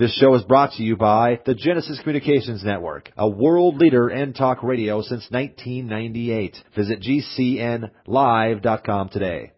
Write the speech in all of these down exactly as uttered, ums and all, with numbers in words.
This show is brought to you by the Genesis Communications Network, a world leader in talk radio since nineteen ninety-eight. Visit G C N live dot com today.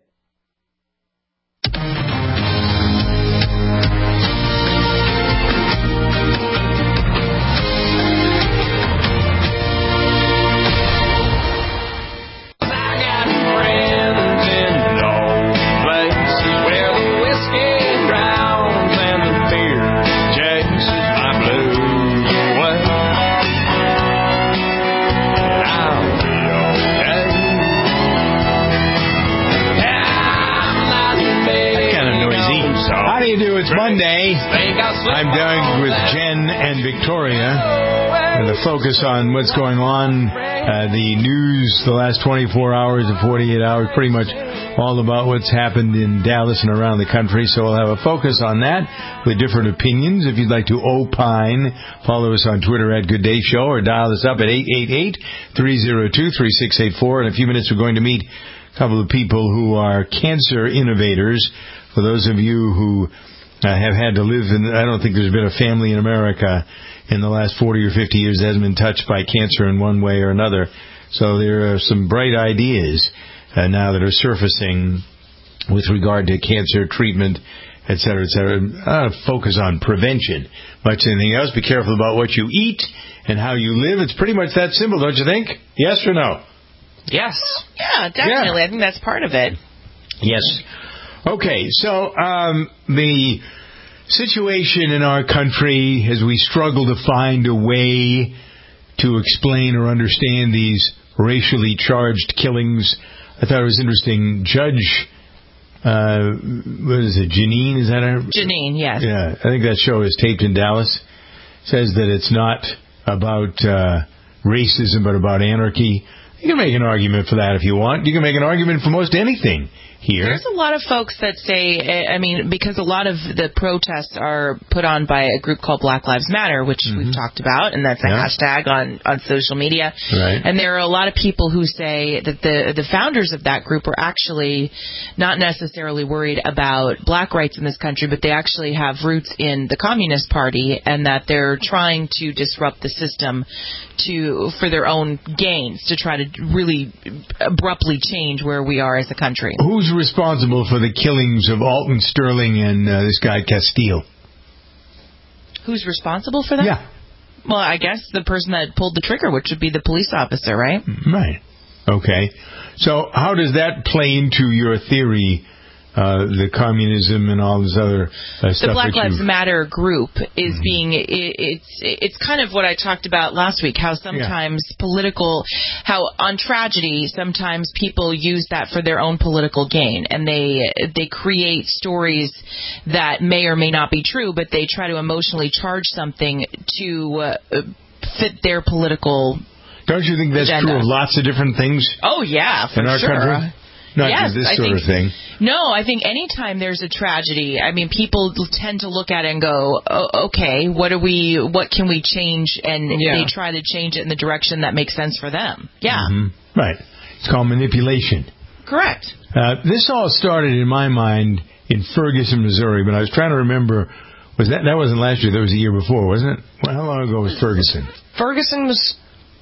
It's Monday. I'm Doug with Jen and Victoria. And the focus on what's going on, uh, the news the last twenty-four hours and forty-eight hours, pretty much all about what's happened in Dallas and around the country. So we'll have a focus on that with different opinions. If you'd like to opine, follow us on Twitter at Good Day Show or dial us up at eight eight eight, three oh two, three six eight four. In a few minutes, we're going to meet a couple of people who are cancer innovators. For those of you who uh, have had to live in, I don't think there's been a family in America in the last forty or fifty years that hasn't been touched by cancer in one way or another. So there are some bright ideas uh, now that are surfacing with regard to cancer treatment, et cetera, et cetera. Uh, focus on prevention. Much anything else, be careful about what you eat and how you live. It's pretty much that simple, don't you think? Yes or no? Yes. Yeah, definitely. Yeah. I think that's part of it. Yes. Okay, so um, the situation in our country as we struggle to find a way to explain or understand these racially charged killings, I thought it was interesting. Judge, uh, what is it, Janine? Is that her? Janine, yes. Yeah, I think that show is taped in Dallas. Says that it's not about uh, racism, but about anarchy. You can make an argument for that if you want. You can make an argument for most anything here. There's a lot of folks that say, I mean, because a lot of the protests are put on by a group called Black Lives Matter, which mm-hmm. we've talked about, and that's a yeah. hashtag on, on social media. Right. And there are a lot of people who say that the, the founders of that group are actually not necessarily worried about black rights in this country, but they actually have roots in the Communist Party, and that they're trying to disrupt the system to for their own gains, to try to really abruptly change where we are as a country. Who's responsible for the killings of Alton Sterling and uh, this guy Castile? Who's responsible for that? Yeah. Well, I guess the person that pulled the trigger, which would be the police officer, right? Right. Okay. So how does that play into your theory, uh, the communism and all this other uh, stuff? The Black Lives you've... Matter group is mm-hmm. being, it, it's it's kind of what I talked about last week, how sometimes yeah. political, how on tragedy, sometimes people use that for their own political gain, and they they create stories that may or may not be true, but they try to emotionally charge something to uh, fit their political Don't you think that's agenda. true of lots of different things? Oh, yeah, for in our sure. country? Not yes, just this I sort think, of thing. No, I think anytime there's a tragedy, I mean, people tend to look at it and go, oh, okay, what are we, what can we change? And yeah. they try to change it in the direction that makes sense for them. Yeah. Mm-hmm. Right. It's called manipulation. Correct. Uh, this all started in my mind in Ferguson, Missouri, but I was trying to remember, was that, that wasn't last year, that was the year before, wasn't it? Well, how long ago was Ferguson? Ferguson was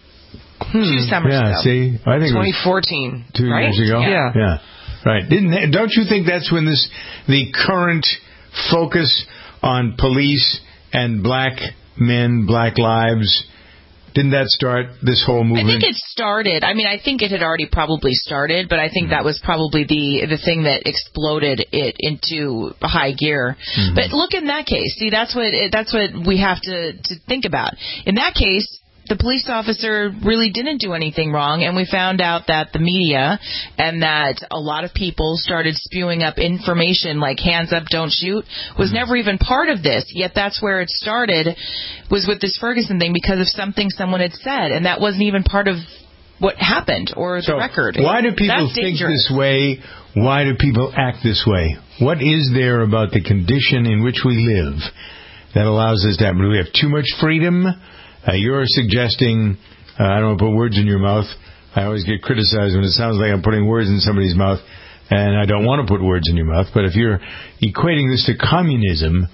Hmm. Two summers yeah, ago. see, I think twenty fourteen, two right? years ago. Yeah, yeah, right. Didn't don't you think that's when this the current focus on police and black men, black lives? Didn't that start this whole movement? I think it started. I mean, I think it had already probably started, but I think mm-hmm. that was probably the the thing that exploded it into high gear. Mm-hmm. But look, in that case, see, that's what that's what we have to to think about. In that case, the police officer really didn't do anything wrong, and we found out that the media and that a lot of people started spewing up information like hands up, don't shoot, was mm-hmm. never even part of this. Yet that's where it started, was with this Ferguson thing, because of something someone had said, and that wasn't even part of what happened or the so record. Why do people that's think dangerous. this way? Why do people act this way? What is there about the condition in which we live that allows this to happen? Do we have too much freedom? Uh, you're suggesting, uh, I don't want to put words in your mouth. I always get criticized when it sounds like I'm putting words in somebody's mouth, and I don't want to put words in your mouth. But if you're equating this to communism,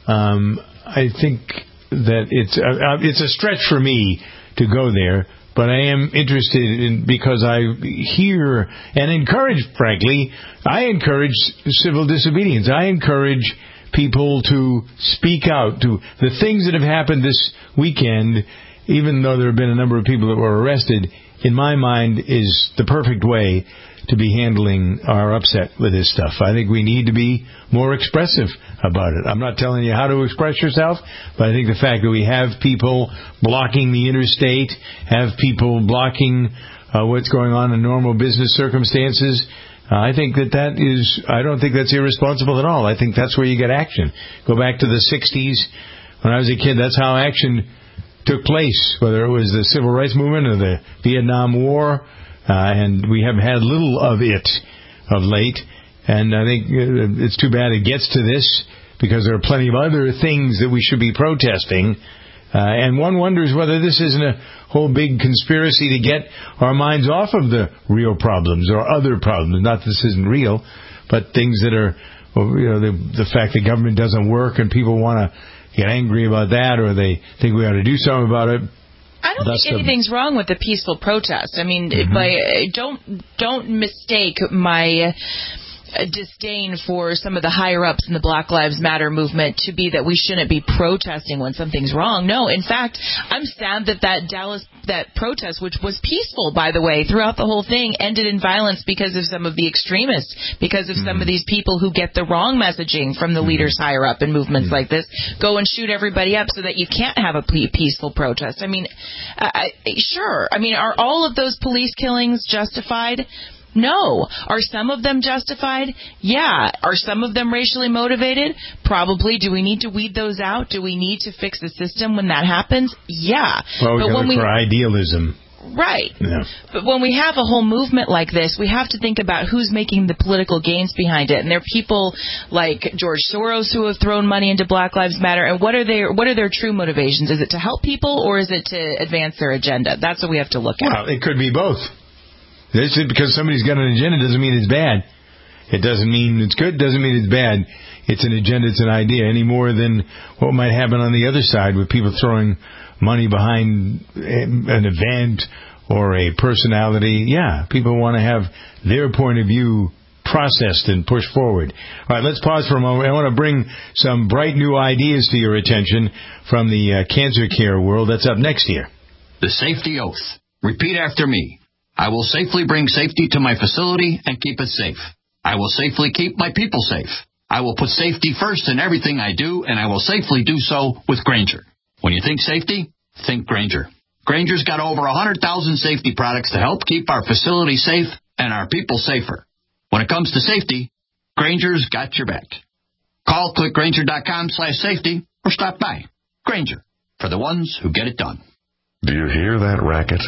Um, I think that it's uh, it's a stretch for me to go there, but I am interested in because I hear and encourage, frankly, I encourage civil disobedience. I encourage people to speak out to the things that have happened this weekend, even though there have been a number of people that were arrested, in my mind, is the perfect way to be handling our upset with this stuff. I think we need to be more expressive about it. I'm not telling you how to express yourself, but I think the fact that we have people blocking the interstate, have people blocking uh, what's going on in normal business circumstances, uh, I think that that is, I don't think that's irresponsible at all. I think that's where you get action. Go back to the sixties. When I was a kid, that's how action took place, whether it was the Civil Rights Movement or the Vietnam War. Uh, and we have had little of it of late. And I think it's too bad it gets to this, because there are plenty of other things that we should be protesting. Uh, and one wonders whether this isn't a whole big conspiracy to get our minds off of the real problems or other problems. Not that this isn't real, but things that are, well, you know, the, the fact that government doesn't work and people want to get angry about that, or they think we ought to do something about it. I don't That's think anything's wrong with the peaceful protest. I mean, mm-hmm. by, don't don't mistake my uh, disdain for some of the higher-ups in the Black Lives Matter movement to be that we shouldn't be protesting when something's wrong. No, in fact, I'm sad that that Dallas that protest, which was peaceful, by the way, throughout the whole thing, ended in violence because of some of the extremists, because of mm-hmm. some of these people who get the wrong messaging from the mm-hmm. leaders higher up in movements mm-hmm. like this, go and shoot everybody up so that you can't have a peaceful protest. I mean, I, sure. I mean, are all of those police killings justified? No. Are some of them justified? Yeah. Are some of them racially motivated? Probably. Do we need to weed those out? Do we need to fix the system when that happens? Yeah. Well, we but when look we for idealism. Right. Yeah. But when we have a whole movement like this, we have to think about who's making the political gains behind it. And there are people like George Soros who have thrown money into Black Lives Matter. And what are their what are their true motivations? Is it to help people, or is it to advance their agenda? That's what we have to look at. Well, it could be both. This is because somebody's got an agenda doesn't mean it's bad. It doesn't mean it's good, doesn't mean it's bad. It's an agenda, it's an idea, any more than what might happen on the other side with people throwing money behind an event or a personality. Yeah, people want to have their point of view processed and pushed forward. All right, let's pause for a moment. I want to bring some bright new ideas to your attention from the uh, cancer care world. That's up next here. The safety oath. Repeat after me. I will safely bring safety to my facility and keep it safe. I will safely keep my people safe. I will put safety first in everything I do, and I will safely do so with Grainger. When you think safety, think Grainger. Grainger's got over one hundred thousand safety products to help keep our facility safe and our people safer. When it comes to safety, Grainger's got your back. Call clickgrainger.com slash safety or stop by. Grainger, for the ones who get it done. Do you hear that racket?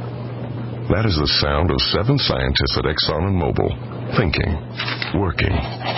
That is the sound of seven scientists at Exxon and Mobil, thinking, working.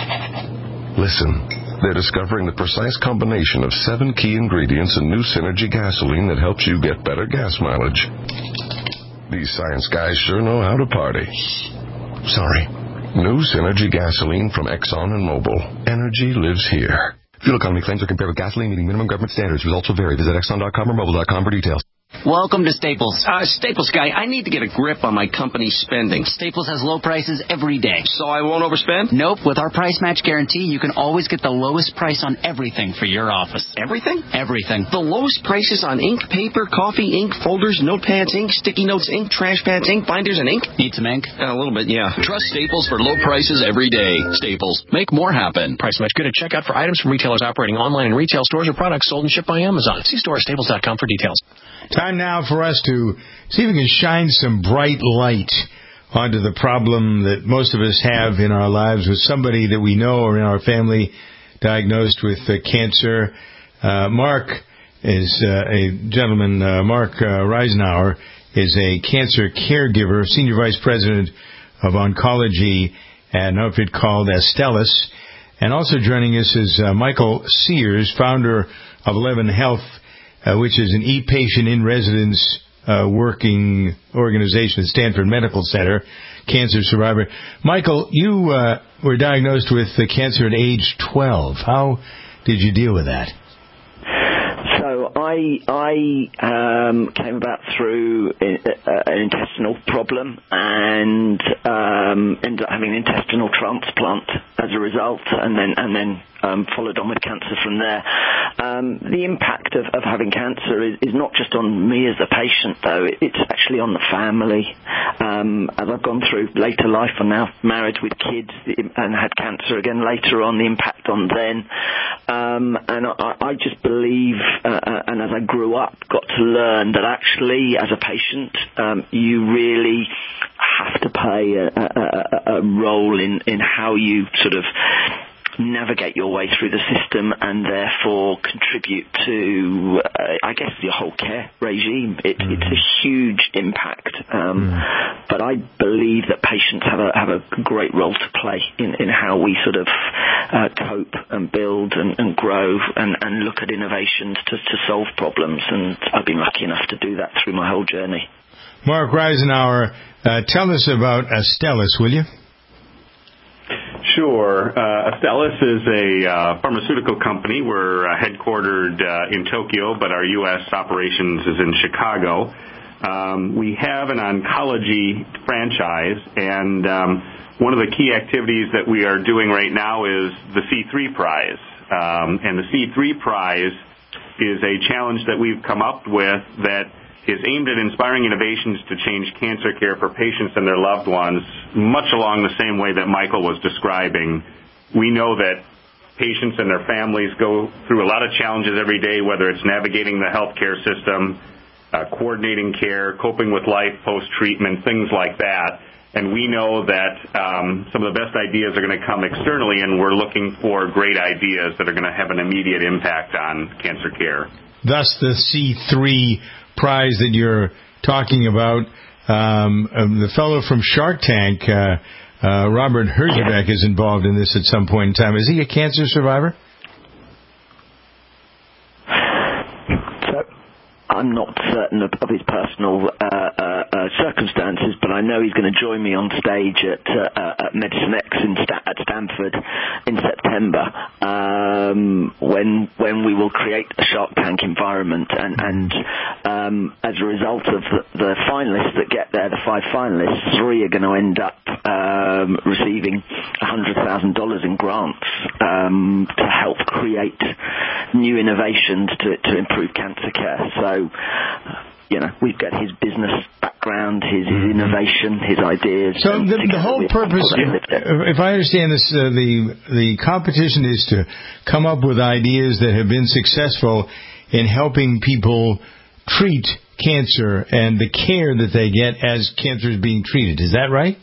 Listen, they're discovering the precise combination of seven key ingredients in new Synergy gasoline that helps you get better gas mileage. These science guys sure know how to party. Sorry. New Synergy gasoline from Exxon and Mobil. Energy lives here. Fuel economy claims are compared with gasoline meeting minimum government standards. Results will vary. Visit Exxon dot com or Mobil dot com for details. Welcome to Staples. Uh, Staples guy, I need to get a grip on my company's spending. Staples has low prices every day. So I won't overspend? Nope. With our price match guarantee, you can always get the lowest price on everything for your office. Everything? Everything. The lowest prices on ink, paper, coffee, ink, folders, notepads, ink, sticky notes, ink, trash pads, ink, binders, and ink? Need some ink? Uh, a little bit, yeah. Trust Staples for low prices every day. Staples. Make more happen. Price match good at checkout for items from retailers operating online in retail stores or products sold and shipped by Amazon. See store at staples dot com for details. Time now for us to see if we can shine some bright light onto the problem that most of us have in our lives with somebody that we know or in our family diagnosed with uh, cancer. Uh, Mark is uh, a gentleman, uh, Mark uh, Reisenauer is a cancer caregiver, Senior Vice President of Oncology at an outfit called Astellas. And also joining us is uh, Michael Sears, founder of Eleven Health, Uh, which is an e-patient in-residence uh, working organization at Stanford Medical Center, cancer survivor. Michael, you uh, were diagnosed with uh, cancer at age twelve. How did you deal with that? So I I um, came about through an intestinal problem and um, ended up having an intestinal transplant as a result, and then and then um, followed on with cancer from there. Um, the impact of, of having cancer is, is not just on me as a patient, though. It's actually on the family. Um, as I've gone through later life, I'm now married with kids and had cancer again later on, the impact on them. Um, and I, I just believe, uh, and as I grew up, got to learn that actually, as a patient, um, you really have to play a, a, a role in, in how you sort of navigate your way through the system and therefore contribute to, uh, I guess, your whole care regime. It, mm. It's a huge impact. Um, mm. But I believe that patients have a, have a great role to play in, in how we sort of uh, cope and build and, and grow and, and look at innovations to, to solve problems. And I've been lucky enough to do that through my whole journey. Mark Reisenauer, uh, tell us about Astellas, will you? Sure. Uh, Astellas is a uh, pharmaceutical company. We're uh, headquartered uh, in Tokyo, but our U S operations is in Chicago. Um, we have an oncology franchise, and um, one of the key activities that we are doing right now is the C three Prize. Um, and the C three Prize is a challenge that we've come up with that is aimed at inspiring innovations to change cancer care for patients and their loved ones, much along the same way that Michael was describing. We know that patients and their families go through a lot of challenges every day, whether it's navigating the healthcare system, uh, coordinating care, coping with life post-treatment, things like that. And we know that um, some of the best ideas are going to come externally, and we're looking for great ideas that are going to have an immediate impact on cancer care. Thus, the C three Prize that you're talking about. Um, um, the fellow from Shark Tank, uh, uh, Robert Herjavec, is involved in this at some point in time. Is he a cancer survivor? I'm not certain of, of his personal uh, uh, uh, circumstances, but I know he's going to join me on stage at, uh, at Medicine X in Sta- at Stanford in September, um, when when we will create a Shark Tank environment, and, and um, as a result of the, the finalists that get there, the five finalists, three are going to end up um, receiving one hundred thousand dollars in grants um, to help create new innovations to, to improve cancer care. So, you know, we've got his business background, his, his innovation, his ideas. So the, the whole purpose, if, if I understand this, uh, the the competition is to come up with ideas that have been successful in helping people treat cancer and the care that they get as cancer is being treated. Is that right?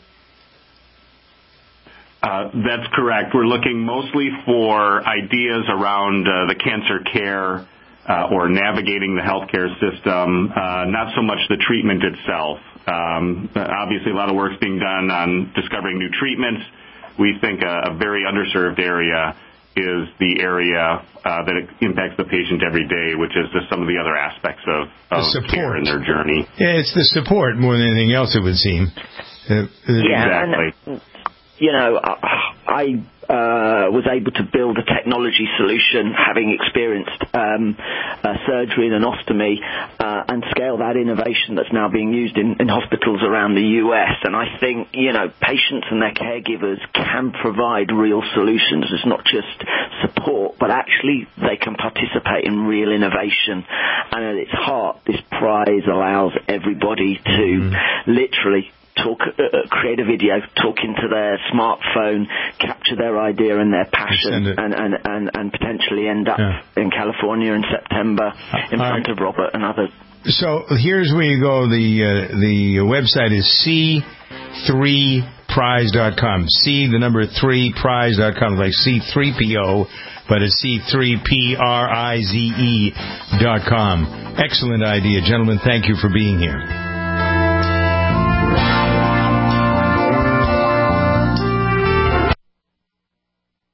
Uh, that's correct. We're looking mostly for ideas around uh, the cancer care uh, or navigating the healthcare system, uh, not so much the treatment itself. Um, obviously, a lot of work's being done on discovering new treatments. We think a, a very underserved area is the area uh, that impacts the patient every day, which is just some of the other aspects of, of care in their journey. Yeah, it's the support more than anything else, it would seem. Uh, yeah, exactly. And, you know, I uh, was able to build a technology solution, having experienced um, uh, surgery and an ostomy, uh, and scale that innovation that's now being used in, in hospitals around the U S. And I think, you know, patients and their caregivers can provide real solutions. It's not just support, but actually they can participate in real innovation. And at its heart, this prize allows everybody to mm-hmm. literally talk, uh, create a video, talk into their smartphone, capture their idea and their passion, and, and, and, and potentially end up yeah. in California in September in All front right. of Robert and others. So here's where you go. The uh, the website is C three prize dot com. C, the number three, prize dot com, like C three P O, but it's C three P R I Z E dot com. Excellent idea, gentlemen. Thank you for being here. Are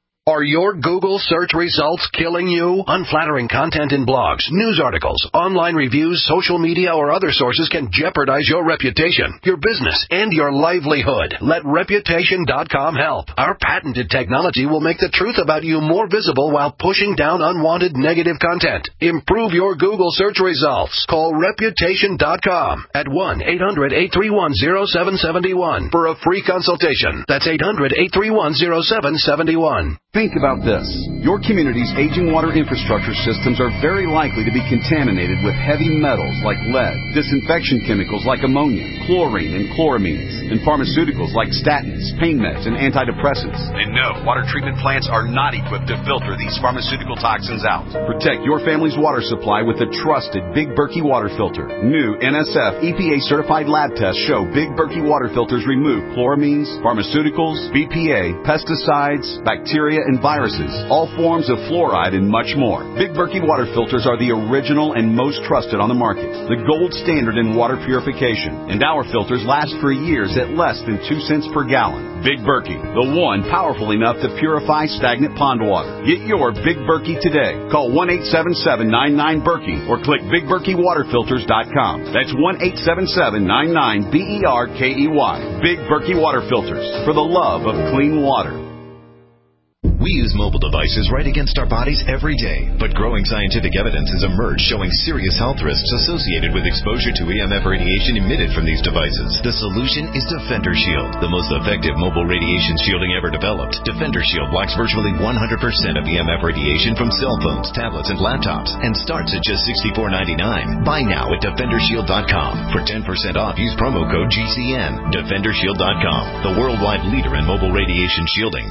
Are your Google search results killing you? Unflattering content in blogs, news articles, online reviews, social media, or other sources can jeopardize your reputation, your business, and your livelihood. Let Reputation dot com help. Our patented technology will make the truth about you more visible while pushing down unwanted negative content. Improve your Google search results. Call Reputation dot com at one eight hundred eight three one zero seven seven one for a free consultation. That's eight hundred eight three one zero seven seven one. Think about this. Your community's aging water infrastructure systems are very likely to be contaminated with heavy metals like lead, disinfection chemicals like ammonia, chlorine and chloramines, and pharmaceuticals like statins, pain meds, and antidepressants. And no, water treatment plants are not equipped to filter these pharmaceutical toxins out. Protect your family's water supply with the trusted Big Berkey water filter. New N S F E P A-certified lab tests show Big Berkey water filters remove chloramines, pharmaceuticals, B P A, pesticides, bacteria, and viruses, all forms of fluoride, and much more. Big Berkey water filters are the original and most trusted on the market, the gold standard in water purification, and our filters last for years at less than two cents per gallon. Big Berkey, the one powerful enough to purify stagnant pond water. Get your Big Berkey today. Call one eight seven seven nine nine Berkey or click big berkey water filters dot com. That's one eight seven seven nine nine B E R K E Y. Big Berkey water filters, for the love of clean water. We use mobile devices right against our bodies every day, but growing scientific evidence has emerged showing serious health risks associated with exposure to E M F radiation emitted from these devices. The solution is Defender Shield, the most effective mobile radiation shielding ever developed. Defender Shield blocks virtually one hundred percent of E M F radiation from cell phones, tablets, and laptops, and starts at just sixty-four ninety-nine. Buy now at defender shield dot com. For ten percent off, use promo code G C N. defender shield dot com, the worldwide leader in mobile radiation shielding.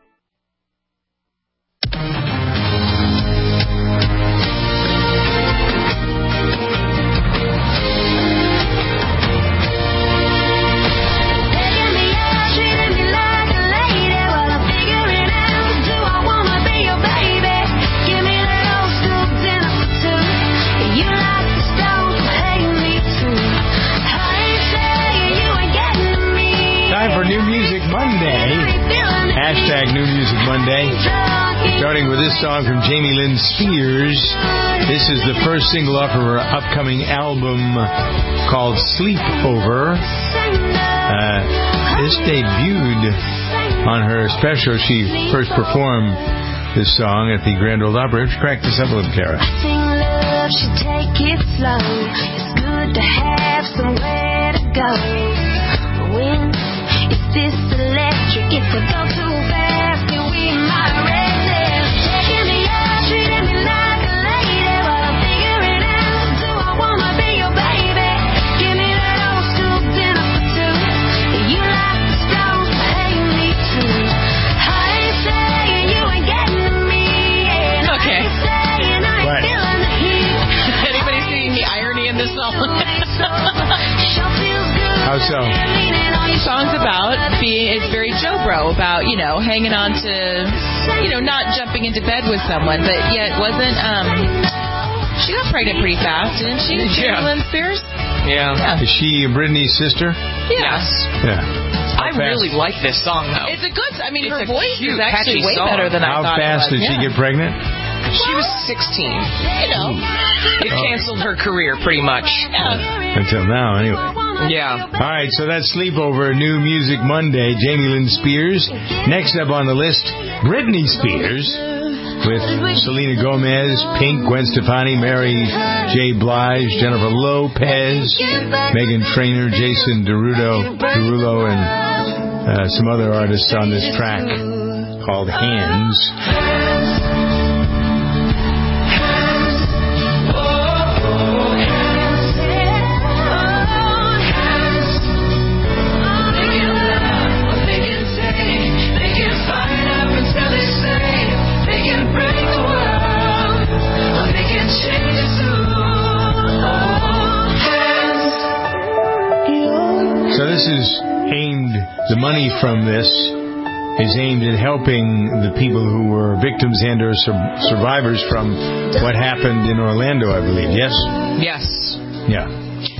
Hashtag New Music Monday. Starting with this song from Jamie Lynn Spears. This is the first single off of her upcoming album called Sleepover. Uh, this debuted on her special. She first performed this song at the Grand Ole Opry. Let's crack this up a little, Kara. I think love should take it slow. It's good to have somewhere to go. When is this electric? If I go too fast, then we might race it. Taking me out, treating me like a lady while I figure it out. Do I wanna be your baby? Give me that old school dinner for two. You like the Stones, but hate me too. I ain't saying you ain't getting to me. Yeah, okay. I ain't saying I ain't What? feeling the heat. Anybody seeing the irony in this song? How so? The song's about being, it's very Joe Bro, about, you know, hanging on to, you know, not jumping into bed with someone, but yet wasn't, um, she got pregnant pretty fast, didn't she? Yeah. Jamie Lynn Spears? Yeah. Yeah. Is she Britney's sister? Yes. Yeah. I really like this song, though. It's a good, I mean, It's her a voice cute, is actually catchy way song. better than How I thought fast it was. did she Yeah. get pregnant? She was sixteen. You know. It canceled her career pretty much. Yeah. Until now, anyway. Yeah. All right, so that's Sleepover, New Music Monday, Jamie Lynn Spears. Next up on the list, Britney Spears with Selena Gomez, Pink, Gwen Stefani, Mary J. Blige, Jennifer Lopez, Meghan Trainor, Jason Derulo, Derulo and uh, some other artists on this track called Hands. So this is aimed, the money from this is aimed at helping the people who were victims and or sur- survivors from what happened in Orlando, I believe. Yes? Yes. Yeah.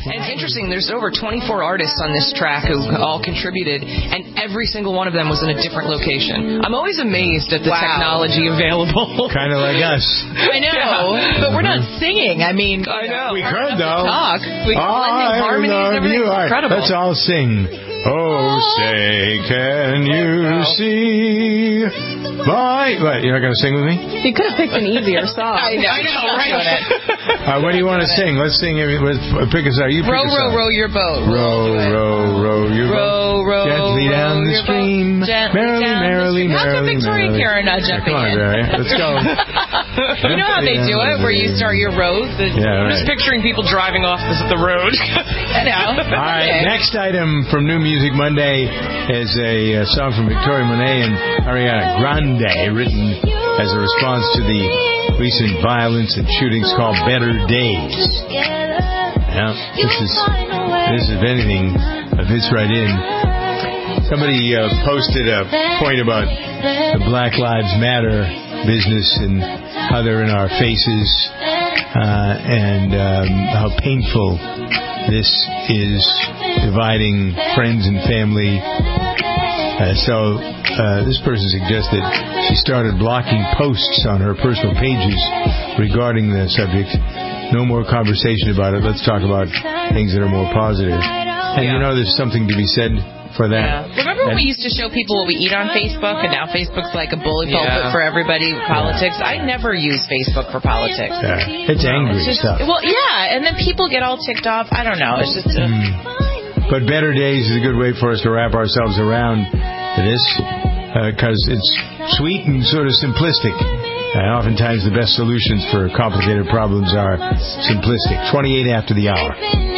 And it's interesting, there's over twenty-four artists on this track who all contributed, and every single one of them was in a different location. I'm always amazed at the wow. technology available. Kind of like us. I know, yeah. but we're not singing. I mean, I know. We could, though. Talk. We oh, blending harmonies and everything. Incredible. Let's all sing. Oh, say, can you see by... What, you're not going to sing with me? You could have picked an easier song. I know, I know, right? uh, what do you want to sing? Let's sing. Let's pick a song. You pick row, a song. row, row your boat. Row, row, row your row, boat. Row, Gently row, down the stream. Merrily, down merrily, the How merrily, come Victoria merrily. Karen not jumping Come on, in? Barry. Let's go. You know how they do it, where you start your rows? The, yeah, I'm right. just picturing people driving off the road. I know. All right, okay. next item from New Music Monday is a, a song from Victoria Monet and Ariana Grande, written as a response to the recent violence and shootings called Better Days. Now, this is, this is if anything, uh, this right in. Somebody uh, posted a point about the Black Lives Matter business and how they're in our faces uh, and um, how painful this is, dividing friends and family. Uh, so uh, this person suggested she started blocking posts on her personal pages regarding the subject. No more conversation about it. Let's talk about things that are more positive. And yeah. you know, there's something to be said for that. Yeah. Remember when we used to show people what we eat on Facebook, and now Facebook's like a bully pulpit yeah. for everybody, politics? Yeah. I never use Facebook for politics. Yeah. It's angry it's just, stuff. Well, yeah, and then people get all ticked off. I don't know. It's just... A... Mm. But Better Days is a good way for us to wrap ourselves around this, because uh, it's sweet and sort of simplistic. And oftentimes the best solutions for complicated problems are simplistic. twenty-eight after the hour.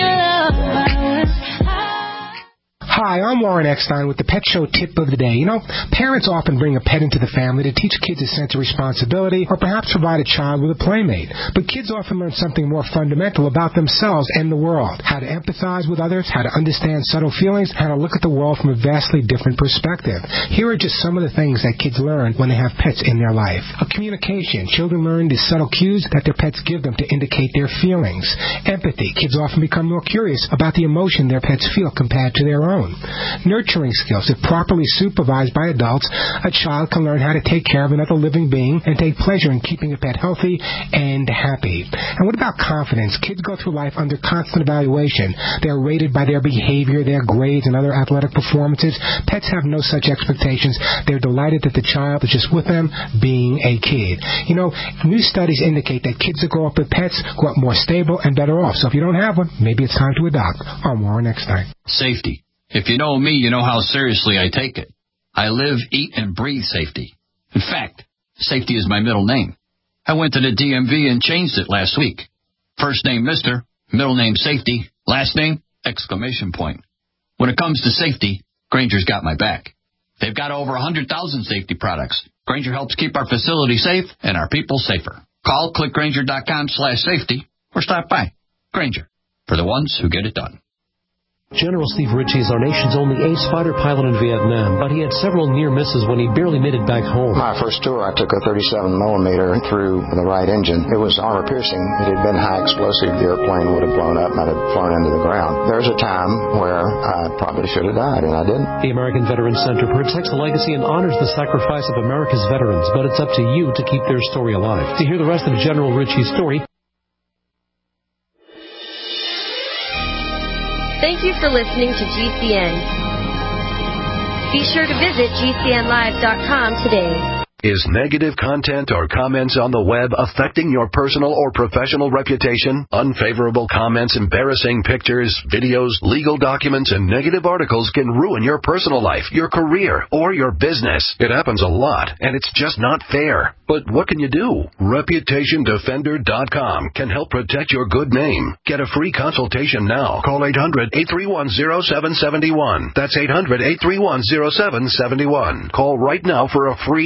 Hi, I'm Warren Eckstein with the Pet Show Tip of the Day. You know, parents often bring a pet into the family to teach kids a sense of responsibility or perhaps provide a child with a playmate. But kids often learn something more fundamental about themselves and the world. How to empathize with others, how to understand subtle feelings, how to look at the world from a vastly different perspective. Here are just some of the things that kids learn when they have pets in their life. A communication. Children learn the subtle cues that their pets give them to indicate their feelings. Empathy. Kids often become more curious about the emotion their pets feel compared to their own. Nurturing skills. If properly supervised by adults, a child can learn how to take care of another living being and take pleasure in keeping a pet healthy and happy. And what about confidence? Kids go through life under constant evaluation. They're rated by their behavior, their grades, and other athletic performances. Pets have no such expectations. They're delighted that the child is just with them, being a kid. You know, new studies indicate that kids that grow up with pets grow up more stable and better off. So if you don't have one, maybe it's time to adopt. On Warren next time. Safety. If you know me, you know how seriously I take it. I live, eat, and breathe safety. In fact, safety is my middle name. I went to the D M V and changed it last week. First name Mister, middle name Safety, last name exclamation point. When it comes to safety, Grainger's got my back. They've got over one hundred thousand safety products. Grainger helps keep our facility safe and our people safer. Call click grainger dot com slash safety or stop by. Grainger, for the ones who get it done. General Steve Ritchie is our nation's only ace fighter pilot in Vietnam, but he had several near misses when he barely made it back home. My first tour, I took a thirty-seven millimeter through the right engine. It was armor piercing. It had been high explosive. The airplane would have blown up and I'd have flown into the ground. There was a time where I probably should have died, and I didn't. The American Veterans Center protects the legacy and honors the sacrifice of America's veterans, but it's up to you to keep their story alive. To hear the rest of General Ritchie's story, thank you for listening to G C N. Be sure to visit G C N live dot com today. Is negative content or comments on the web affecting your personal or professional reputation? Unfavorable comments, embarrassing pictures, videos, legal documents, and negative articles can ruin your personal life, your career, or your business. It happens a lot, and it's just not fair. But what can you do? Reputation Defender dot com can help protect your good name. Get a free consultation now. Call eight hundred, eight three one, zero seven seven one. That's eight hundred, eight three one, zero seven seven one. Call right now for a free expert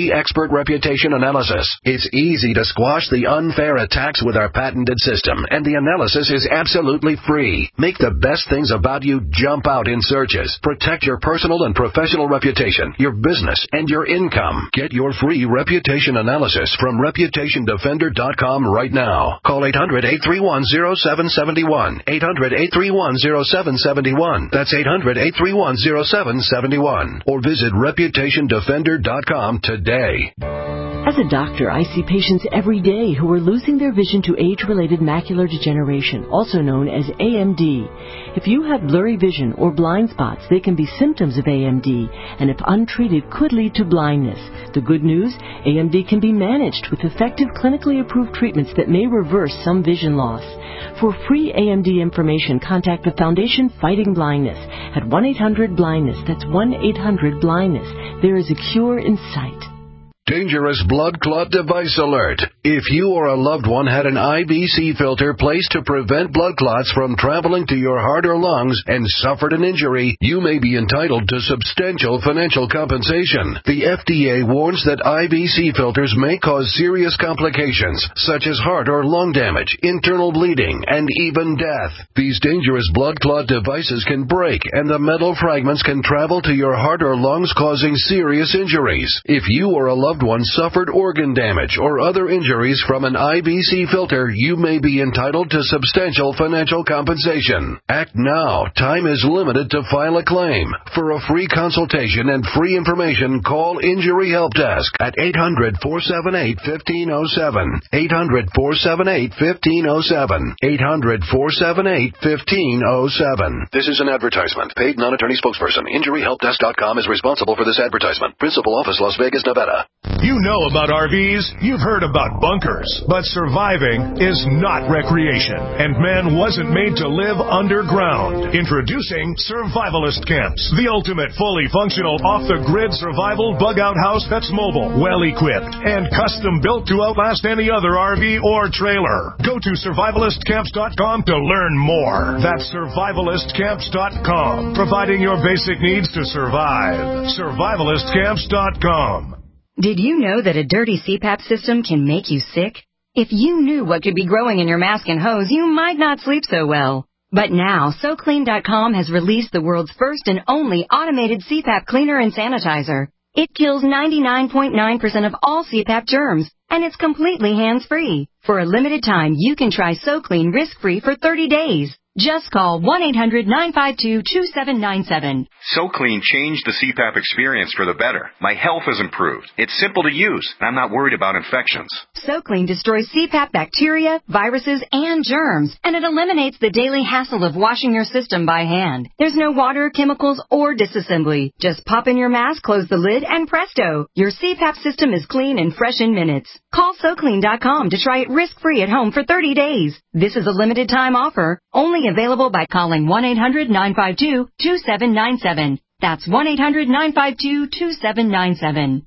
expert reputation analysis. It's easy to squash the unfair attacks with our patented system, and the analysis is absolutely free. Make the best things about you jump out in searches. Protect your personal and professional reputation, your business, and your income. Get your free reputation analysis from reputation defender dot com right now. Call eight hundred, eight three one, zero seven seven one. eight hundred, eight three one, zero seven seven one. That's eight hundred, eight three one, zero seven seven one. Or visit reputation defender dot com today. As a doctor, I see patients every day who are losing their vision to age-related macular degeneration, also known as A M D. If you have blurry vision or blind spots, they can be symptoms of A M D, and if untreated, could lead to blindness. The good news, A M D can be managed with effective clinically approved treatments that may reverse some vision loss. For free A M D information, contact the Foundation Fighting Blindness at one eight hundred blindness. That's one eight hundred blindness. There is a cure in sight. Dangerous blood clot device alert. If you or a loved one had an I V C filter placed to prevent blood clots from traveling to your heart or lungs and suffered an injury, you may be entitled to substantial financial compensation. The F D A warns that I V C filters may cause serious complications, such as heart or lung damage, internal bleeding, and even death. These dangerous blood clot devices can break, and the metal fragments can travel to your heart or lungs, causing serious injuries. If you or a loved one suffered organ damage or other injuries from an I V C filter, you may be entitled to substantial financial compensation. Act now. Time is limited to file a claim. For a free consultation and free information, call Injury Help Desk at eight hundred, four seven eight, one five zero seven. eight hundred, four seven eight, one five zero seven. eight hundred, four seven eight, one five zero seven. This is an advertisement. Paid non-attorney spokesperson. Injury Help Desk dot com is responsible for this advertisement. Principal office, Las Vegas, Nevada. You know about R Vs, you've heard about bunkers, but surviving is not recreation, and man wasn't made to live underground. Introducing Survivalist Camps, the ultimate fully functional off-the-grid survival bug-out house that's mobile, well-equipped, and custom-built to outlast any other R V or trailer. Go to survivalist camps dot com to learn more. That's survivalist camps dot com, providing your basic needs to survive. survivalist camps dot com. Did you know that a dirty C PAP system can make you sick? If you knew what could be growing in your mask and hose, you might not sleep so well. But now, so clean dot com has released the world's first and only automated C PAP cleaner and sanitizer. It kills ninety-nine point nine percent of all C PAP germs, and it's completely hands-free. For a limited time, you can try SoClean risk-free for thirty days. Just call one eight hundred, nine five two, two seven nine seven. SoClean changed the C PAP experience for the better. My health has improved. It's simple to use, and I'm not worried about infections. SoClean destroys C PAP bacteria, viruses, and germs, and it eliminates the daily hassle of washing your system by hand. There's no water, chemicals, or disassembly. Just pop in your mask, close the lid, and presto! Your C PAP system is clean and fresh in minutes. Call so clean dot com to try it risk-free at home for thirty days. This is a limited time offer, only available by calling one eight hundred, nine five two, two seven nine seven. That's one eight hundred, nine five two, two seven nine seven.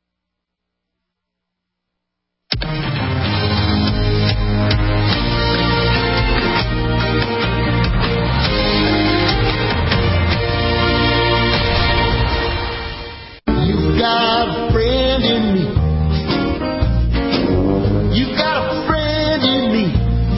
You got a friend in me. You got a friend in me.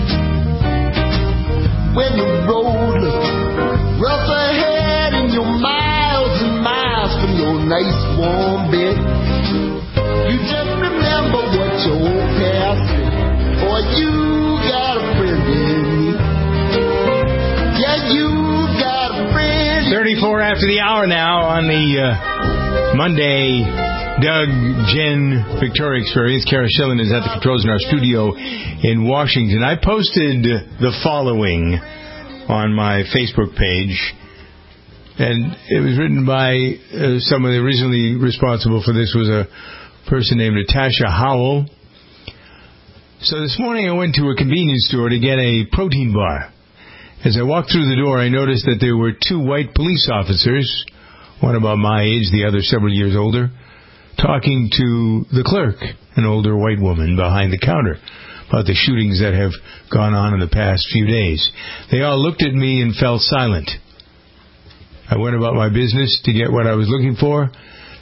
When the road looks rough ahead and you're miles and miles from your nice warm bed, you just remember what your old past said. Boy, you got a friend in me. Yeah, you got a friend in me. thirty-four after the hour now on the uh, Monday Doug, Jen, Victoria Experience. Kara Schillen is at the controls in our studio in Washington. I posted the following on my Facebook page, and it was written by uh, someone originally responsible for this was a person named Natasha Howell. So this morning I went to a convenience store to get a protein bar. As I walked through the door, I noticed that there were two white police officers, one about my age, the other several years older, talking to the clerk, an older white woman behind the counter, about the shootings that have gone on in the past few days. They all looked at me and fell silent. I went about my business to get what I was looking for.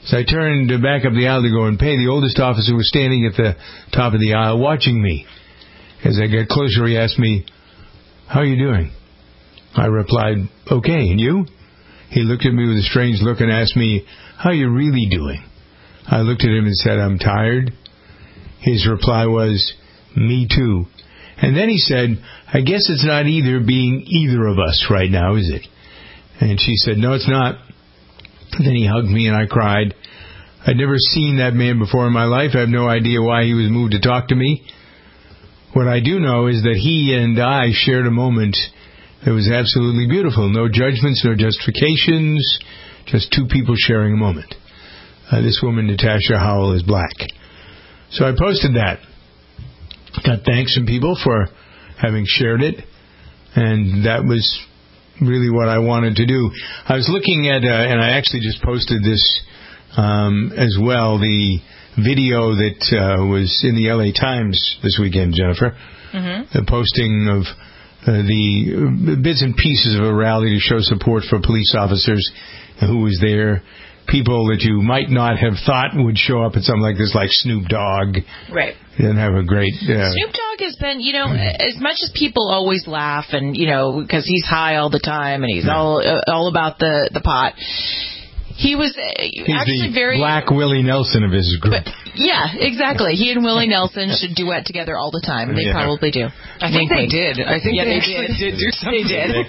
So I turned back up the aisle to go and pay. The oldest officer was standing at the top of the aisle watching me. As I got closer, he asked me, "How are you doing?" I replied, "Okay, and you?" He looked at me with a strange look and asked me, "How are you really doing?" I looked at him and said, "I'm tired." His reply was, "Me too." And then he said, "I guess it's not either being either of us right now, is it?" And she said, "No, it's not." Then he hugged me and I cried. I'd never seen that man before in my life. I have no idea why he was moved to talk to me. What I do know is that he and I shared a moment that was absolutely beautiful. No judgments, no justifications, just two people sharing a moment. Uh, this woman, Natasha Howell, is black. So I posted that. Got thanks from people for having shared it. And that was really what I wanted to do. I was looking at, uh, and I actually just posted this um, as well, the video that uh, was in the L A Times this weekend, Jennifer. Mm-hmm. The posting of uh, the bits and pieces of a rally to show support for police officers who was there. People that you might not have thought would show up at something like this, like Snoop Dogg. Right. He didn't have a great... Uh, Snoop Dogg has been, you know, as much as people always laugh and, you know, because he's high all the time and he's yeah. all uh, all about the, the pot. He was uh, he's actually the very... Black Willie Nelson of his group. But, yeah, exactly. He and Willie Nelson should duet together all the time. They yeah. probably do. I think they did. I think yeah, they, they did. did do something. They did.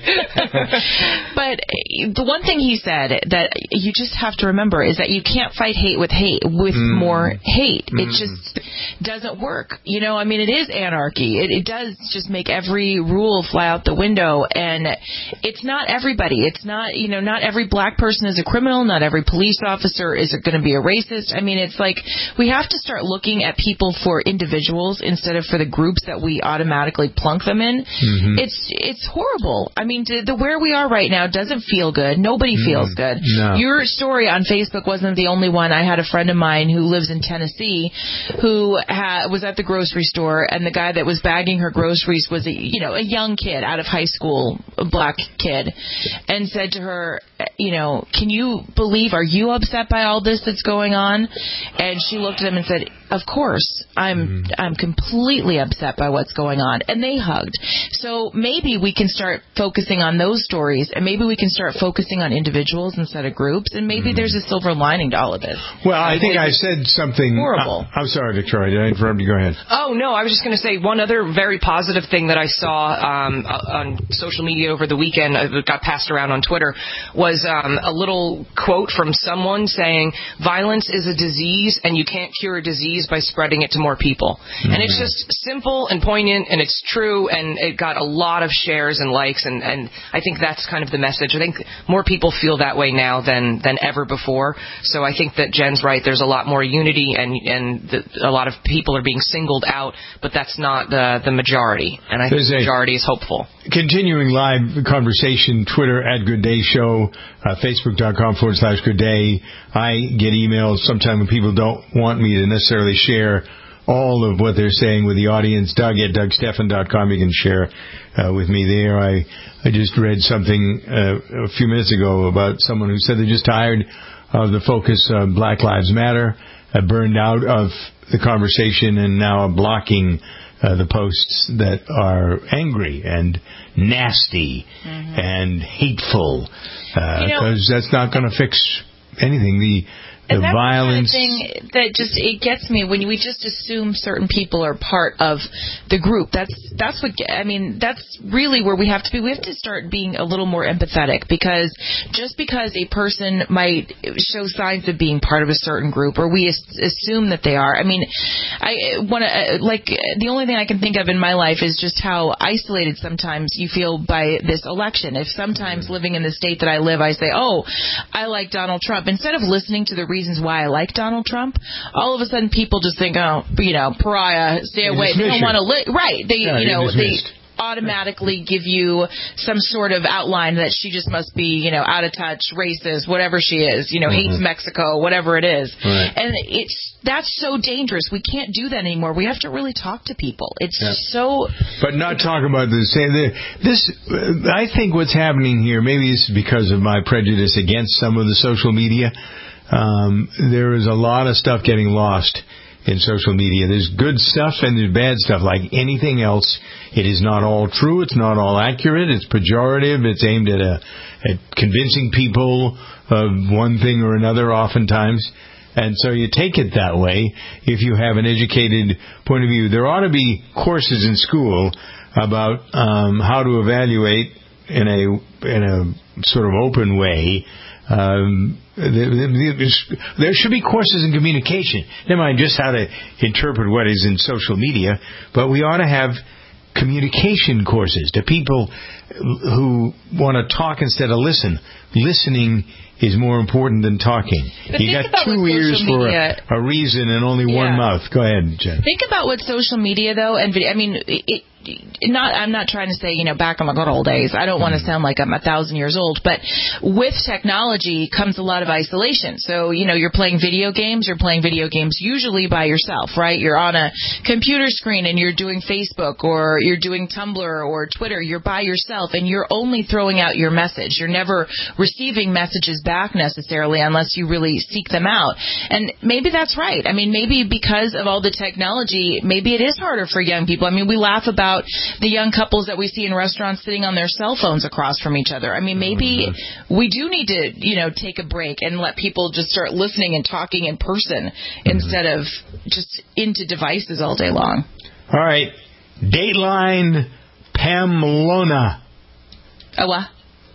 But the one thing he said that you just have to remember is that you can't fight hate with hate, with mm. more hate. Mm. It just doesn't work. You know, I mean, it is anarchy. It, it does just make every rule fly out the window. And it's not everybody. It's not, you know, not every black person is a criminal. Not every police officer is going to be a racist. I mean, it's like we have to start looking at people for individuals instead of for the groups that we automatically plunk them in. Mm-hmm. It's it's horrible. I mean, the, the where we are right now doesn't feel good. Nobody mm-hmm. feels good. No. Your story on Facebook wasn't the only one. I had a friend of mine who lives in Tennessee who ha- was at the grocery store, and the guy that was bagging her groceries was a you know a young kid out of high school, a black kid, and said to her, you know, can you believe? Are you upset by all this that's going on? And she looked at him and said, of course, I'm mm-hmm. I'm completely upset by what's going on. And they hugged. So maybe we can start focusing on those stories, and maybe we can start focusing on individuals instead of groups, and maybe mm-hmm. there's a silver lining to all of this. Well, I, I think I said something horrible. Uh, I'm sorry, Victoria. Did I interrupt you? Go ahead. Oh, no, I was just going to say one other very positive thing that I saw um, on social media over the weekend, uh, got passed around on Twitter, was um, a little quote from someone saying, violence is a disease, and you can't cure a disease by spreading it to more people. Mm-hmm. And it's just simple and poignant, and it's true, and it got a lot of shares and likes, and, and I think that's kind of the message. I think more people feel that way now than, than ever before. So I think that Jen's right. There's a lot more unity, and, and the, a lot of people are being singled out, but that's not the, the majority. And I There's think the majority is hopeful. Continuing live conversation, Twitter at Good Day Show, uh, Facebook.com forward slash Good Day. I get emails sometimes when people don't want me to necessarily share all of what they're saying with the audience. Doug at Doug Stephan dot com. You can share uh, with me there. I, I just read something uh, a few minutes ago about someone who said they're just tired of the focus on Black Lives Matter, uh, burned out of the conversation, and now blocking uh, the posts that are angry and nasty mm-hmm. and hateful, because uh, you know, that's not going to fix anything. The The and that's violence. the kind of thing that just it gets me when we just assume certain people are part of the group. That's that's what I mean. That's really where we have to be. We have to start being a little more empathetic, because just because a person might show signs of being part of a certain group, or we assume that they are. I mean, I want to like the only thing I can think of in my life is just how isolated sometimes you feel by this election. If sometimes living in the state that I live, I say, "Oh, I like Donald Trump," instead of listening to the reasons why I like Donald Trump, all of a sudden people just think, oh, you know, pariah, stay away. They don't want to live. Right. They, yeah, you know, they dismissed. automatically give you some sort of outline that she just must be, you know, out of touch, racist, whatever she is, you know, mm-hmm. hates Mexico, whatever it is. Right. And it's that's so dangerous. We can't do that anymore. We have to really talk to people. It's yeah. so... But not talk about this. This, I think what's happening here, maybe this is because of my prejudice against some of the social media, um, there is a lot of stuff getting lost in social media. There's good stuff and there's bad stuff. Like anything else, it is not all true. It's not all accurate. It's pejorative. It's aimed at a, at convincing people of one thing or another oftentimes. And so you take it that way if you have an educated point of view. There ought to be courses in school about um, how to evaluate in a in a sort of open way. Um, there should be courses in communication. Never mind just how to interpret what is in social media, but we ought to have communication courses to people who want to talk instead of listen. Listening is more important than talking. But you got two ears for a, a reason and only yeah. one mouth. Go ahead, Jen. Think about what social media, though, and video, I mean, it, not. I'm not trying to say, you know, back in the good old days. I don't want to sound like I'm a thousand years old, but with technology comes a lot of isolation. So, you know, you're playing video games. You're playing video games usually by yourself, right? You're on a computer screen and you're doing Facebook or you're doing Tumblr or Twitter. You're by yourself and you're only throwing out your message. You're never receiving messages back necessarily unless you really seek them out. And maybe that's right. I mean, maybe because of all the technology, maybe it is harder for young people. I mean, we laugh about the young couples that we see in restaurants sitting on their cell phones across from each other. I mean, maybe oh, we do need to, you know, take a break and let people just start listening and talking in person mm-hmm. instead of just into devices all day long. All right. Dateline Pamplona. Oh, what?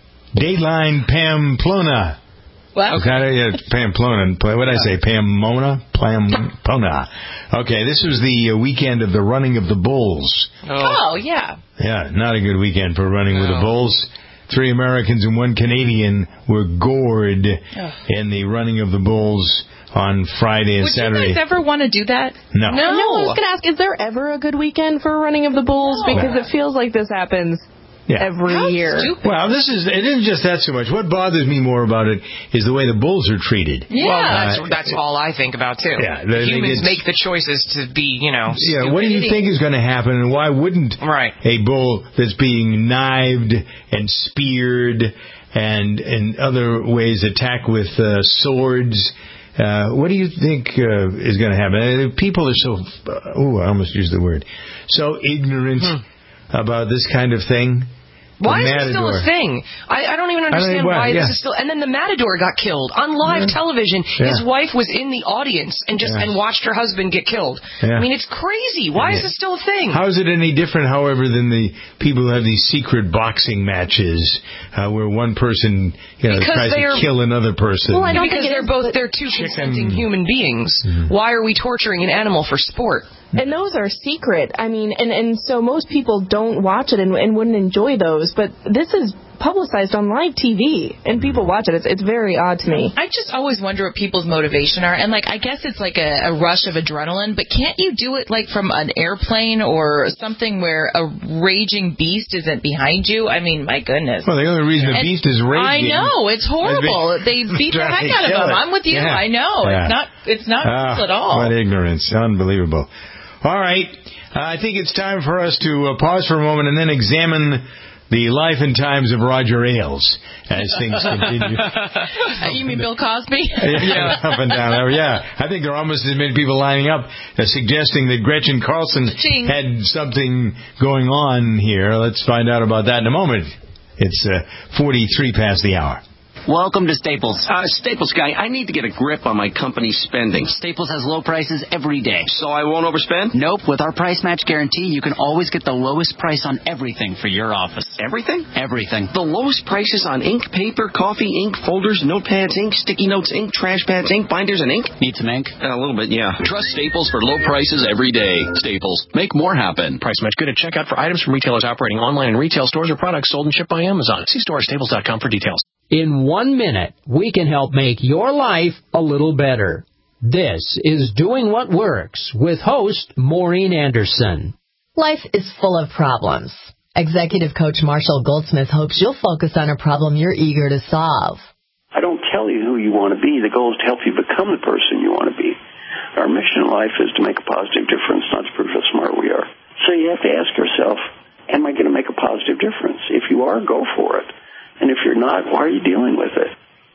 Dateline Pamplona. What? Okay, yeah, Pamplona. What did I say? Pamplona? Pamplona. Okay, this was the weekend of the running of the bulls. Oh, oh yeah. Yeah, not a good weekend for running no. with the bulls. Three Americans and one Canadian were gored oh. in the running of the bulls on Friday and Would Saturday. Would you guys ever want to do that? No. No. no I was going to ask, is there ever a good weekend for running of the bulls? No. Because it feels like this happens yeah. every How year. Stupid. Well, this is it isn't just that so much. What bothers me more about it is the way the bulls are treated. Yeah, well, that's that's all I think about too. Yeah, they, humans they make the choices to be, you know. Yeah, what do you think is going to happen, and why wouldn't right. a bull that's being knifed and speared and in other ways attacked with uh, swords? Uh, what do you think uh, is going to happen? Uh, people are so, uh, oh, I almost used the word, so ignorant hmm. about this kind of thing. Why is it still a thing? I, I don't even understand I mean, why yeah. this is still... And then the Matador got killed on live yeah. television. Yeah. His wife was in the audience and just yeah. and watched her husband get killed. Yeah. I mean, it's crazy. Why yeah. is this still a thing? How is it any different, however, than the people who have these secret boxing matches uh, where one person you know, tries to are, kill another person? Well, I don't because they're both they're two chicken. consenting human beings. Mm-hmm. Why are we torturing an animal for sport? And those are secret. I mean, and, and so most people don't watch it and, and wouldn't enjoy those. But this is publicized on live T V, and people watch it. It's, it's very odd to me. I just always wonder what people's motivation are. And, like, I guess it's like a, a rush of adrenaline, but can't you do it, like, from an airplane or something where a raging beast isn't behind you? I mean, my goodness. Well, the only reason a beast is raging... I know. It's horrible. They beat the heck out of him. I'm with you. Yeah. I know. Yeah. It's not It's not ah, cool at all. What ignorance. Unbelievable. All right. Uh, I think it's time for us to uh, pause for a moment and then examine the life and times of Roger Ailes as things continue. You mean Bill Cosby? Yeah, up and down. Oh, yeah. I think there are almost as many people lining up uh, suggesting that Gretchen Carlson Ching. had something going on here. Let's find out about that in a moment. It's uh, forty-three past the hour. Welcome to Staples. Uh, Staples guy, I need to get a grip on my company's spending. Staples has low prices every day. So I won't overspend? Nope. With our price match guarantee, you can always get the lowest price on everything for your office. Everything? Everything. The lowest prices on ink, paper, coffee, ink, folders, notepads, ink, sticky notes, ink, trash pads, ink, binders, and ink? Need some ink? Uh, a little bit, yeah. Trust Staples for low prices every day. Staples. Make more happen. Price match good at checkout for items from retailers operating online in retail stores or products sold and shipped by Amazon. See store at staples dot com for details. In one minute, we can help make your life a little better. This is Doing What Works with host Maureen Anderson. Life is full of problems. Executive coach Marshall Goldsmith hopes you'll focus on a problem you're eager to solve. I don't tell you who you want to be. The goal is to help you become the person you want to be. Our mission in life is to make a positive difference, not to prove how smart we are. So you have to ask yourself, am I going to make a positive difference? If you are, go for it. And if you're not, why are you dealing with it?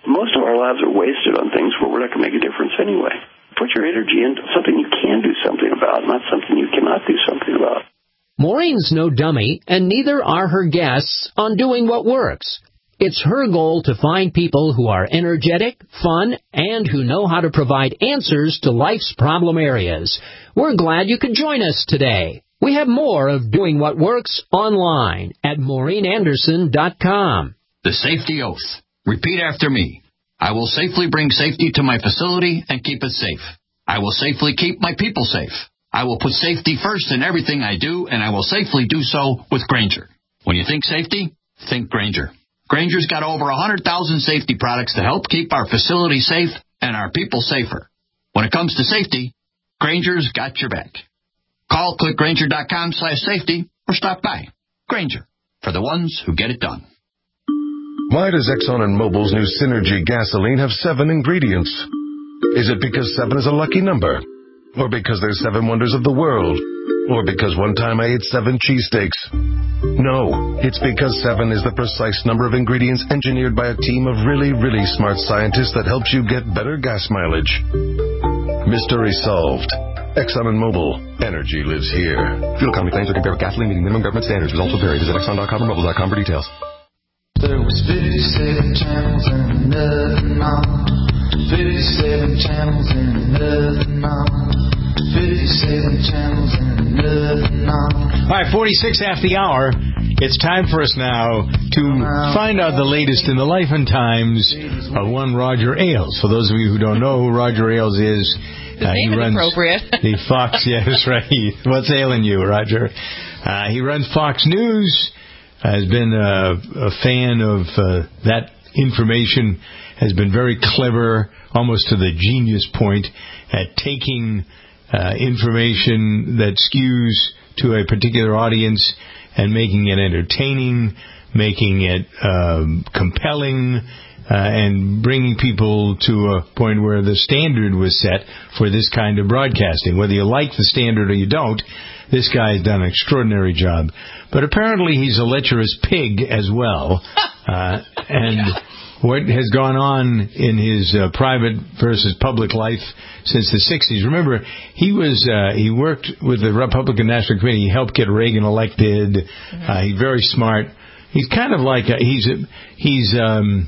Most of our lives are wasted on things where we're not going to make a difference anyway. Put your energy into something you can do something about, not something you cannot do something about. Maureen's no dummy, and neither are her guests on Doing What Works. It's her goal to find people who are energetic, fun, and who know how to provide answers to life's problem areas. We're glad you could join us today. We have more of Doing What Works online at Maureen Anderson dot com. The safety oath. Repeat after me. I will safely bring safety to my facility and keep it safe. I will safely keep my people safe. I will put safety first in everything I do, and I will safely do so with Grainger. When you think safety, think Grainger. Grainger's got over one hundred thousand safety products to help keep our facility safe and our people safer. When it comes to safety, Grainger's got your back. Call click Grainger dot com slash safety or stop by. Grainger, for the ones who get it done. Why does Exxon and Mobil's new Synergy gasoline have seven ingredients? Is it because seven is a lucky number? Or because there's seven wonders of the world? Or because one time I ate seven cheesesteaks? No, it's because seven is the precise number of ingredients engineered by a team of really, really smart scientists that helps you get better gas mileage. Mystery solved. Exxon and Mobil. Energy lives here. Fuel economy claims are compared with gasoline meeting minimum government standards. Results will vary. Visit Exxon dot com or Mobil dot com for details. There was fifty-seven channels and nothing on. fifty-seven channels and nothing on. fifty-seven channels and nothing on. All right, forty-six after the hour. It's time for us now to find out the latest in the life and times of one Roger Ailes. For those of you who don't know who Roger Ailes is, the uh, name he is runs appropriate. the Fox. Yes, right. What's ailing you, Roger? Uh, he runs Fox News. Has been a, a fan of uh, that information, has been very clever, almost to the genius point, at taking uh, information that skews to a particular audience and making it entertaining, making it um, compelling, uh, and bringing people to a point where the standard was set for this kind of broadcasting. Whether you like the standard or you don't, this guy's done an extraordinary job. But apparently he's a lecherous pig as well. Uh, and yeah. What has gone on in his uh, private versus public life since the sixties. Remember, he was uh, he worked with the Republican National Committee. He helped get Reagan elected. Mm-hmm. Uh, he's very smart. He's kind of like a, he's a, he's um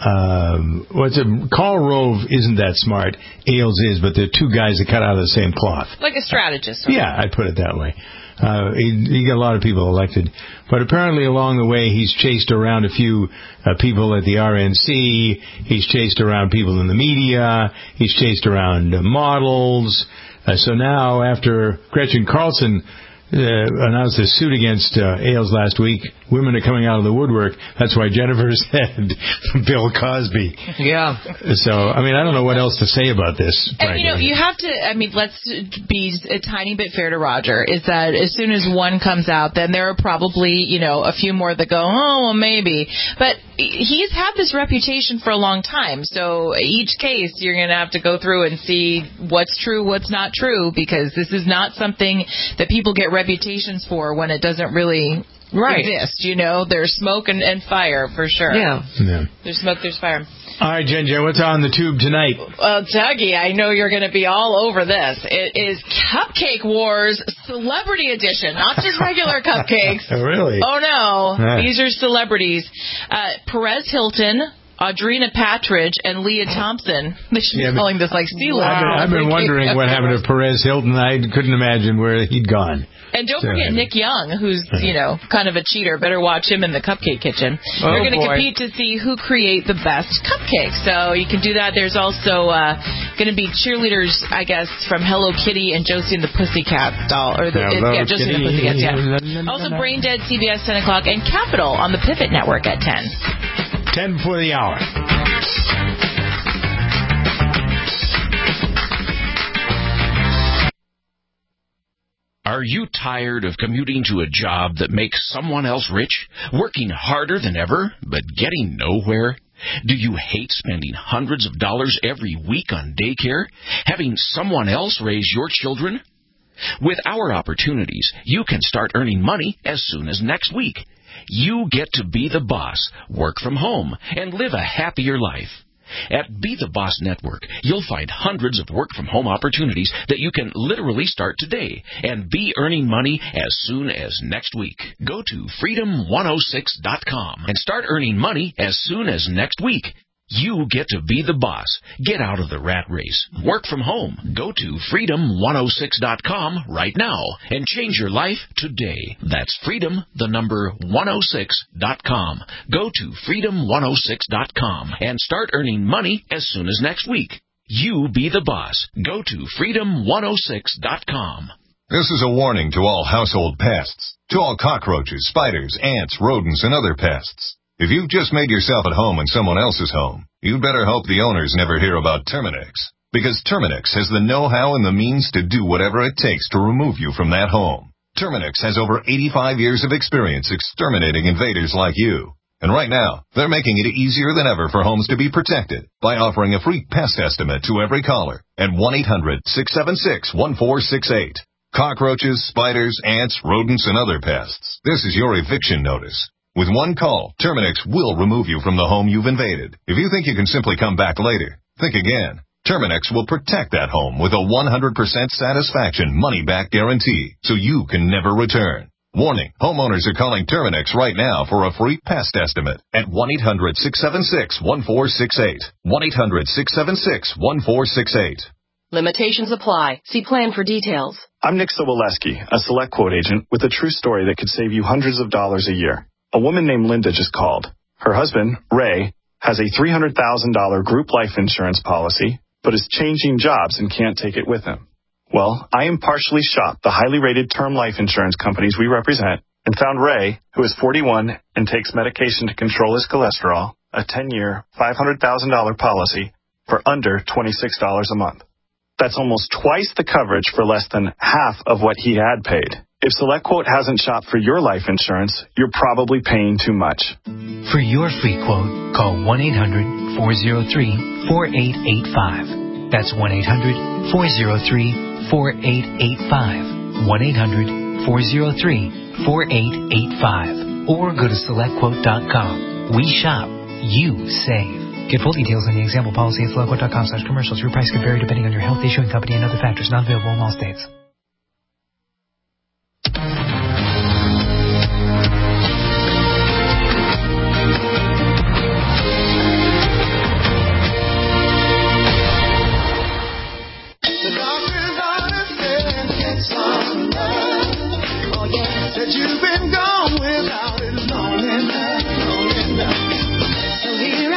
um what's it? Karl Rove isn't that smart. Ailes is, but they're two guys that cut out of the same cloth. Like a strategist. Uh, yeah, I'd put it that way. Uh, he, he got a lot of people elected. But apparently along the way, he's chased around a few uh, people at the R N C. He's chased around people in the media. He's chased around uh, models. Uh, so now, after Gretchen Carlson uh, announced a suit against uh, Ailes last week, women are coming out of the woodwork. That's why Jennifer said Bill Cosby. Yeah. So, I mean, I don't know what else to say about this. And, you know, you have to, I mean, let's be a tiny bit fair to Roger, is that as soon as one comes out, then there are probably, you know, a few more that go, oh, well, maybe. But he's had this reputation for a long time. So each case, you're going to have to go through and see what's true, what's not true, because this is not something that people get reputations for when it doesn't really right. exist. You know, there's smoke and, and fire for sure. Yeah. yeah. There's smoke, there's fire. All right, Jen Jen, what's on the tube tonight? Well, Dougie, I know you're going to be all over this. It is Cupcake Wars Celebrity Edition, not just regular cupcakes. Oh, really? Oh, no. Ah. These are celebrities. Uh, Perez Hilton, Audrina Patridge, and Leah Thompson. They should yeah, be calling this like C-List. I've been, I've been wondering what happened to Perez Hilton. I couldn't imagine where he'd gone. And don't so, forget Nick Young, who's, you know, kind of a cheater. Better watch him in the Cupcake Kitchen. Oh, They're going to boy. compete to see who create the best cupcakes. So you can do that. There's also uh, going to be cheerleaders, I guess, from Hello Kitty and Josie and the Pussycat doll. Or the, Hello yeah, Josie and the Pussycats, yeah. Also Brain Dead, C B S, ten o'clock, and Capital on the Pivot Network at ten. ten before the hour. Are you tired of commuting to a job that makes someone else rich, working harder than ever, but getting nowhere? Do you hate spending hundreds of dollars every week on daycare, having someone else raise your children? With our opportunities, you can start earning money as soon as next week. You get to be the boss, work from home, and live a happier life. At Be The Boss Network, you'll find hundreds of work-from-home opportunities that you can literally start today and be earning money as soon as next week. Go to freedom one oh six dot com and start earning money as soon as next week. You get to be the boss. Get out of the rat race. Work from home. Go to freedom one oh six dot com right now and change your life today. That's freedom, the number one oh six dot com. Go to freedom one oh six dot com and start earning money as soon as next week. You be the boss. Go to freedom one oh six dot com. This is a warning to all household pests, to all cockroaches, spiders, ants, rodents, and other pests. If you've just made yourself at home in someone else's home, you'd better hope the owners never hear about Terminix, because Terminix has the know-how and the means to do whatever it takes to remove you from that home. Terminix has over eighty-five years of experience exterminating invaders like you. And right now, they're making it easier than ever for homes to be protected by offering a free pest estimate to every caller at one eight hundred six seven six one four six eight. Cockroaches, spiders, ants, rodents, and other pests. This is your eviction notice. With one call, Terminix will remove you from the home you've invaded. If you think you can simply come back later, think again. Terminix will protect that home with a one hundred percent satisfaction money-back guarantee, so you can never return. Warning, homeowners are calling Terminix right now for a free pest estimate at one eight hundred six seven six one four six eight. one eight hundred six seven six one four six eight. Limitations apply. See plan for details. I'm Nick Soboleski, a Select Quote agent with a true story that could save you hundreds of dollars a year. A woman named Linda just called. Her husband, Ray, has a three hundred thousand dollars group life insurance policy, but is changing jobs and can't take it with him. Well, I impartially shopped the highly rated term life insurance companies we represent and found Ray, who is forty-one and takes medication to control his cholesterol, a ten-year, five hundred thousand dollars policy for under twenty-six dollars a month. That's almost twice the coverage for less than half of what he had paid. If SelectQuote hasn't shopped for your life insurance, you're probably paying too much. For your free quote, call one eight hundred four oh three four eight eight five. That's one eight hundred four oh three four eight eight five. one eight hundred four oh three four eight eight five. Or go to select quote dot com. We shop. You save. Get full details on the example policy at select quote dot com slash commercials. Your price can vary depending on your health, issuing company, and other factors. Not available in all states. You've been gone without it long enough, long enough. So here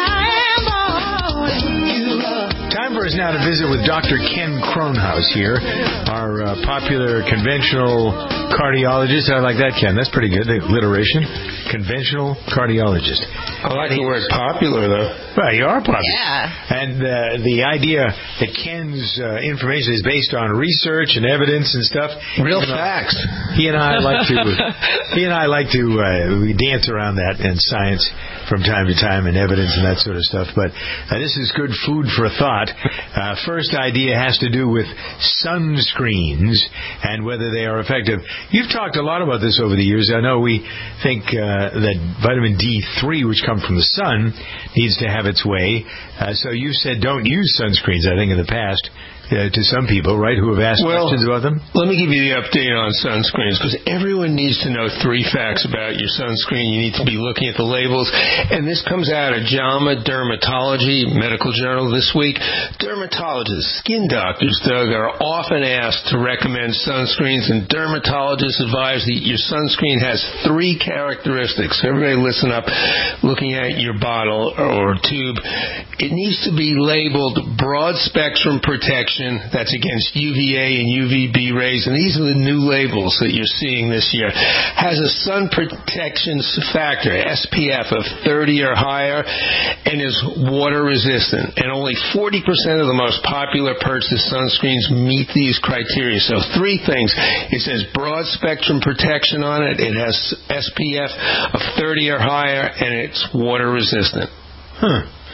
I am, boy, you up. Time for us now to visit with Doctor Ken Kronhaus here, our uh, popular conventional cardiologist. I like that, Ken. That's pretty good, the alliteration. Conventional cardiologist. I like the word popular, though. Well, you are popular. Yeah. And uh, the idea that Ken's uh, information is based on research and evidence and stuff. Real you know, facts. He and I like to he and I like to uh, we dance around that in science from time to time and evidence and that sort of stuff. But uh, this is good food for thought. Uh, first idea has to do with sunscreens and whether they are effective. You've talked a lot about this over the years. I know we think uh, that vitamin D three, which comes from the sun, needs to have its way. Uh, so you said don't use sunscreens, I think, in the past. Uh, to some people, right, who have asked well, questions about them? Let me give you the update on sunscreens, because everyone needs to know three facts about your sunscreen. You need to be looking at the labels. And this comes out of JAMA Dermatology, medical journal this week. Dermatologists, skin doctors, Doug, are often asked to recommend sunscreens, and dermatologists advise that your sunscreen has three characteristics. Everybody listen up, looking at your bottle or tube. It needs to be labeled broad spectrum protection. That's against U V A and U V B rays, and these are the new labels that you're seeing this year. Has a sun protection factor, S P F, of thirty or higher, and is water resistant. And only forty percent of the most popular purchased sunscreens meet these criteria. So three things. It says broad spectrum protection on it. It has S P F of thirty or higher, and it's water resistant. Huh.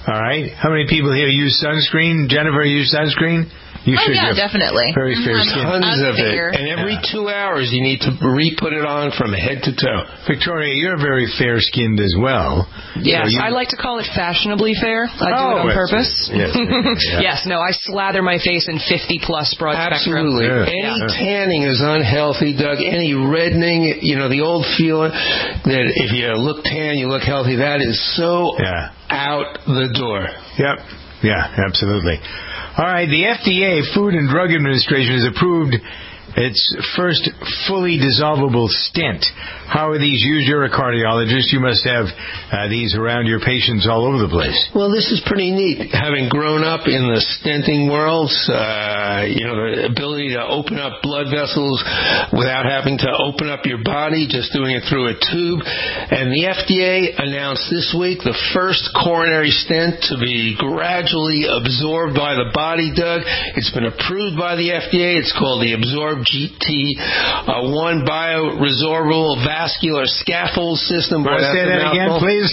All right. How many people here use sunscreen? Jennifer, use sunscreen? You oh, should yeah, have definitely. Very fair skin. Tons of it. Fair. And every yeah. two hours you need to re-put it on from head to toe. Victoria, you're very fair-skinned as well. Yes, so you... I like to call it fashionably fair. I oh, do it on purpose. Yes, yeah. Yes, no, I slather my face in fifty plus broad Absolutely. spectrum. Absolutely. Any yeah. tanning is unhealthy, Doug. Any reddening, you know, the old feeling that if you look tan, you look healthy, that is so yeah. out the door. Yep. Yeah, absolutely. All right, the F D A, Food and Drug Administration, has approved its first fully dissolvable stent. How are these used? You're a cardiologist. You must have uh, these around your patients all over the place. Well, this is pretty neat. Having grown up in the stenting world, uh, you know, the ability to open up blood vessels without having to open up your body, just doing it through a tube. And the F D A announced this week the first coronary stent to be gradually absorbed by the body, Doug. It's been approved by the F D A. It's called the Absorb G T one Bioresorbable Vascular Scaffold System. Boy, say that again, please.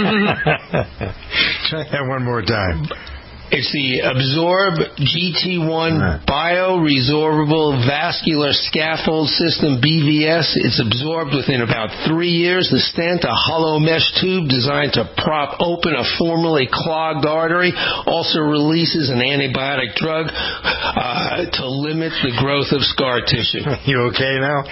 Try that one more time. It's the Absorb G T one Bioresorbable Vascular Scaffold System, B V S. It's absorbed within about three years. The stent, a hollow mesh tube designed to prop open a formerly clogged artery, also releases an antibiotic drug uh, to limit the growth of scar tissue. You okay now?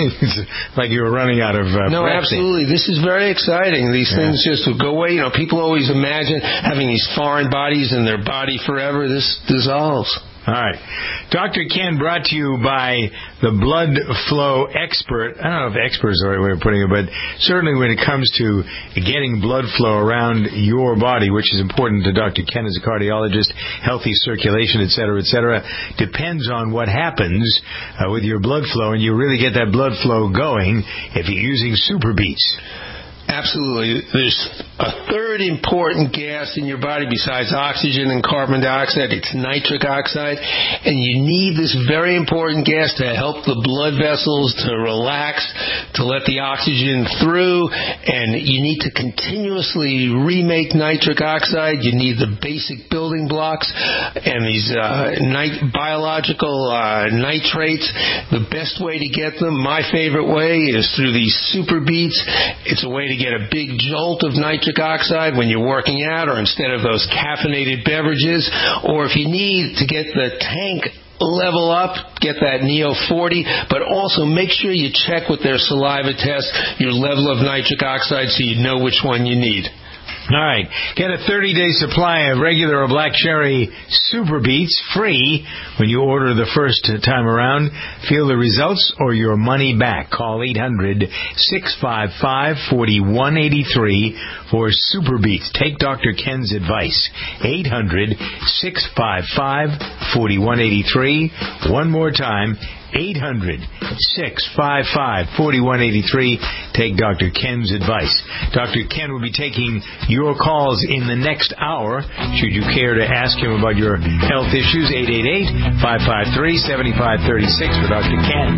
Like you were running out of uh, No, breath absolutely. This is very exciting. These yeah. things just go away. You know, people always imagine having these foreign bodies in their body body forever. This dissolves. All right. Doctor Ken, brought to you by the blood flow expert. I don't know if expert is the right way of putting it, but certainly when it comes to getting blood flow around your body, which is important to Doctor Ken as a cardiologist, healthy circulation, et cetera, et cetera, depends on what happens uh, with your blood flow, and you really get that blood flow going if you're using Super Beats. Absolutely. There's a third important gas in your body besides oxygen and carbon dioxide. It's nitric oxide. And you need this very important gas to help the blood vessels to relax, to let the oxygen through. And you need to continuously remake nitric oxide. You need the basic building blocks and these uh, nit- biological uh, nitrates. The best way to get them, my favorite way, is through these Super Beats. It's a way to get a big jolt of nitric oxide when you're working out, or instead of those caffeinated beverages, or if you need to get the tank level up, get that Neo forty, but also make sure you check with their saliva test your level of nitric oxide so you know which one you need. All right. Get a thirty-day supply of regular or black cherry Super Beats free when you order the first time around. Feel the results or your money back. Call eight hundred, six five five, four one eight three for Super Beats. Take Doctor Ken's advice. eight hundred, six five five, four one eight three. One more time. eight hundred, six five five, four one eight three. Take Doctor Ken's advice. Doctor Ken will be taking your calls in the next hour. Should you care to ask him about your health issues, eight eight eight, five five three, seven five three six for Doctor Ken.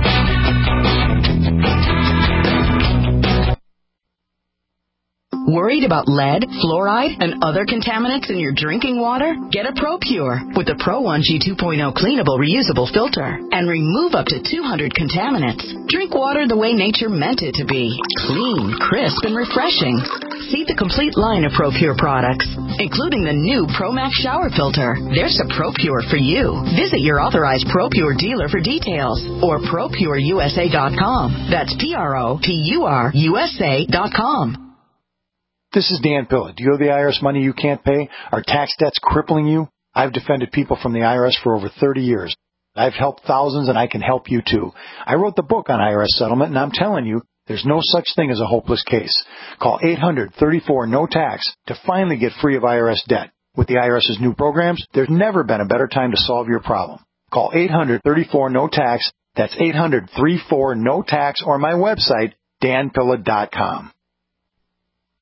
Worried about lead, fluoride, and other contaminants in your drinking water? Get a ProPure with the Pro one G two point oh cleanable reusable filter and remove up to two hundred contaminants. Drink water the way nature meant it to be. Clean, crisp, and refreshing. See the complete line of ProPure products, including the new ProMax shower filter. There's a ProPure for you. Visit your authorized ProPure dealer for details or Pro Pure U S A dot com. That's P R O P U R U S A dot com. This is Dan Pilla. Do you owe the I R S money you can't pay? Are tax debts crippling you? I've defended people from the I R S for over thirty years. I've helped thousands, and I can help you too. I wrote the book on I R S settlement, and I'm telling you, there's no such thing as a hopeless case. Call eight hundred, thirty-four, no tax to finally get free of I R S debt. With the IRS's new programs, there's never been a better time to solve your problem. Call eight hundred, thirty-four, no tax. That's eight hundred, thirty-four, no tax, or my website, dan pilla dot com.